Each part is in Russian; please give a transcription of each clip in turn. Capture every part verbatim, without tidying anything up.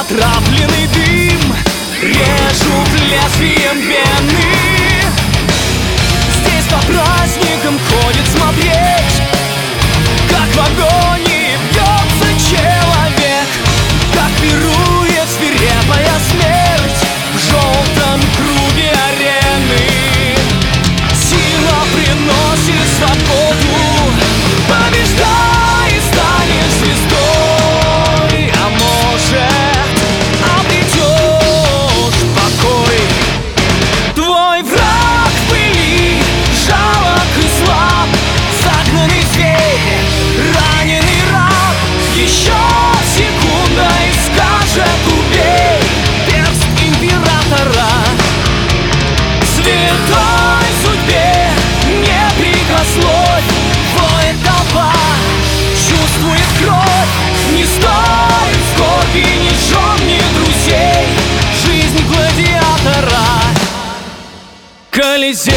отравленный дым режут лезвием вены. Здесь по праздникам ходит смотреть, как в агонии бьется человек, как пирует свирепая смерть в желтом круге арены. Сила приносит свободу, побеждай, станешь звездой, а может, обретешь покой. Твой враг в пыли, жалок и слаб, загнанный зверь, раненый раб. Еще секунда и скажет: убей, перст императора. Святой судьбе не прикословь, воет толпа, чувствует кровь. Не стоит скорби ни жен, ни друзей, жизнь гладиатора — Колизей.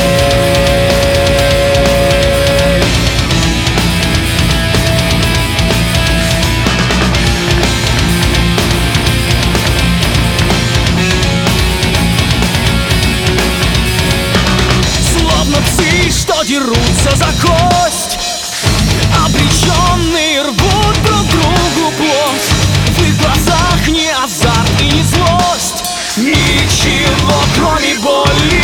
Что дерутся за кость, обреченные рвут друг другу плоть. В их глазах ни азарт и ни злость, ничего кроме боли.